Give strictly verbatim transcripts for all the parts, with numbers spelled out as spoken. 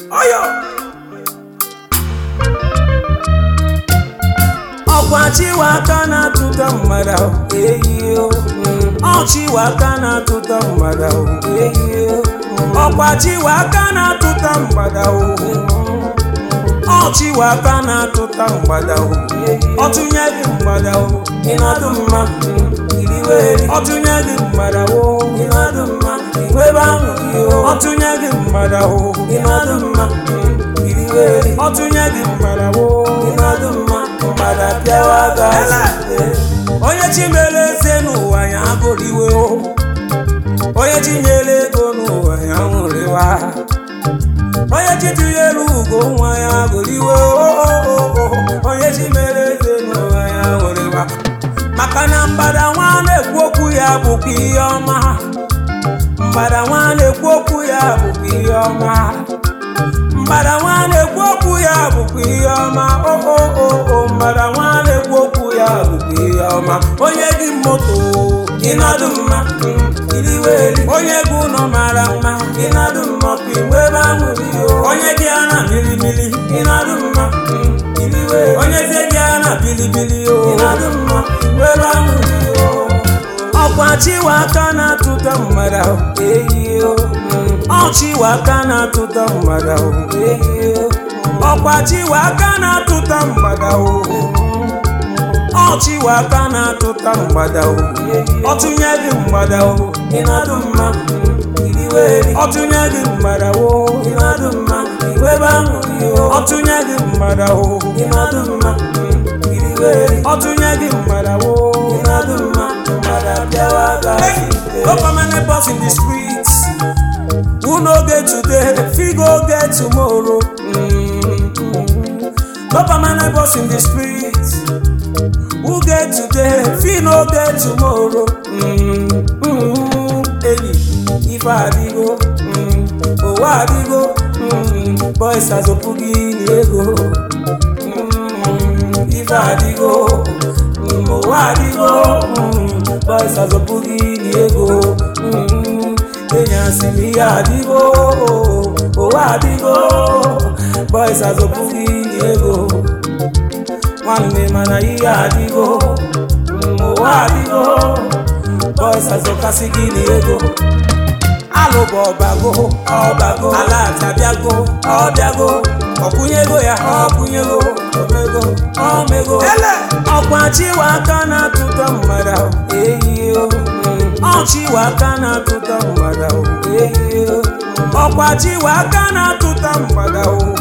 oyo ọkwa chiwaka na-atụta mmadụ eyiyo ọchiwaka na-atụta mmadụ eyiyo ọkwa chiwaka na-atụta mmadụ ọchiwaka na-atụta mmadụ ọtụnye gị mmadụ ịnadụ mma iriweri ọtụnye gị mmadụ ịnadụ mma webe ahụ ọtụnye gị mmadụ ịnadụ mma iriweri ọtụnye gị mmadụ ịnadụ mma mmadụ bịawa gaza onye chimere eze n'ụwa ya agụriwe onye chinyere ego n'ụwa ya nwụrịwa onye chitinyere ugo nwa ya agụriwe onye chimere eze n'ụwa ya nwụrịwa maka na mgbada nwa na-ekwu okwu ya bụkwa ihe ọma mgbada nwa na-ekwu okwu ya bụkwa ihe ọma mgbada nwa na-ekwu okwu ya bụkwa ihe ọma o mgbada nwa na-ekwu okwu ya bụkwa ihe ọma onye gị moto ịnọdụ mma iriweri onye gị ụlọ mara mma ịnọdụ mma ka inwe ebe ahụrụ onye gị a na milimili ịnọdụ mma iriweri onye gị a na bilibili ịnọdụ mma inwe ebe ahụrụ ọkwa chiwaka na-atụta mmadụ eyiyo ọchiwaka na-atụta mmadụ eyiyo ọkwa chiwaka na-atụta mmadụ ọchiwaka na-atụta mmadụ ọtụnye gị mmadụ ịnadụ mma iriweri ọtụnye gị mmadụ ịnadụ mma webe ahụ ọtụnye gị mmadụ ịnadụ mma iriweri ọtụnye gị mmadụ ịnadụ mma no permanent boss in the streets. Who no get today, fi go get tomorrow. Mm-hmm. No permanent boss in the streets. Who get today, fi no get tomorrow. Mm-hmm. Eli, if I go, mm-hmm. oh I go, mm-hmm. boys as a poogie ego. Mm-hmm. If I go, mm-hmm. oh I go. Mm-hmm. Boys as a boogie ego, Kenya simi adigo, oh adigo. Boys as a boogie ego, one name and I adigo, oh adigo. Boys as a kasigi ego, alo bobago, obago, ala tabiago, obiago, okunyego ya, okunyego, omego, omego. Ọkwa chiwaka na-atụta mmadụ eyiyo ọchiwaka na-atụta mmadụ eyiyo ọkwa chiwaka na-atụta mmadụ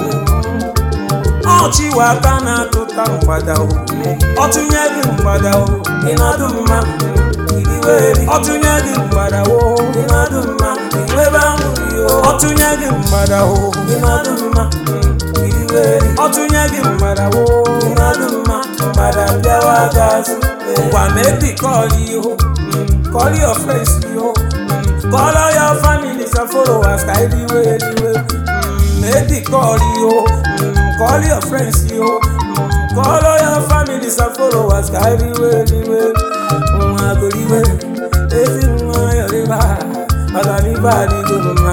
ọchiwaka na-atụta mmadụ ọtụnye gị mmadụ ịnọdụ mma iriweri ọtụnye gị mmadụ ịnọdụ mma webe ahụ ọtụnye gị mmadụ ịnọdụ mma iriweri ọtụnye gị mmadụ ịnọdụ mma mmadụ bịawa gaza ngwa maybe call you call your friends you call all your families and followers ka anyway anyway maybe call you call your friends you call all your families and followers ka anyway anyway nwa goriwe ezi nwa yoriba maka niba adigo mma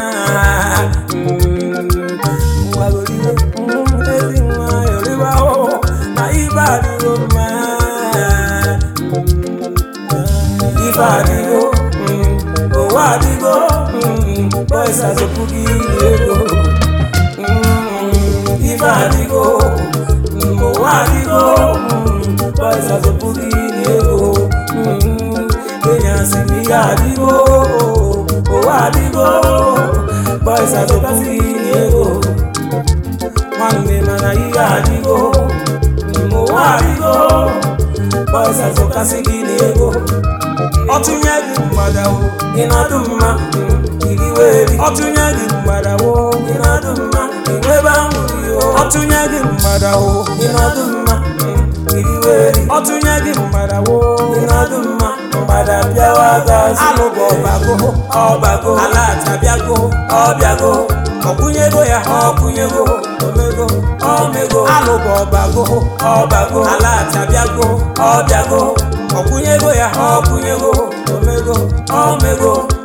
nwa goriwe ezi nwa yoriba o na iba adigo mma iba adigo oh adigo boys as a boogie ego iba adigo oh adigo boys as a boogie ego Kenya simi adigo oh adigo boys as a boogie ego one name and I adigo oh adigo boys as a kasigi ego ọtụnye gị mmadụ ịnọdụ mma iriweri ọtụnye gị mmadụ ịnọdụ mma webe ahụ ọtụnye gị mmadụ ịnọdụ mma iriweri ọtụnye gị mmadụ ịnọdụ mma mmadụ bịawa gaza alụbọ ọbago ọbago ala atabiago ọbịago ọkwụnyego ya ọkwụnyego omego omego alụbọ ọbago ọbago ala atabiago ọbịago ọkwụnyego ya ọkwụnyego omego omego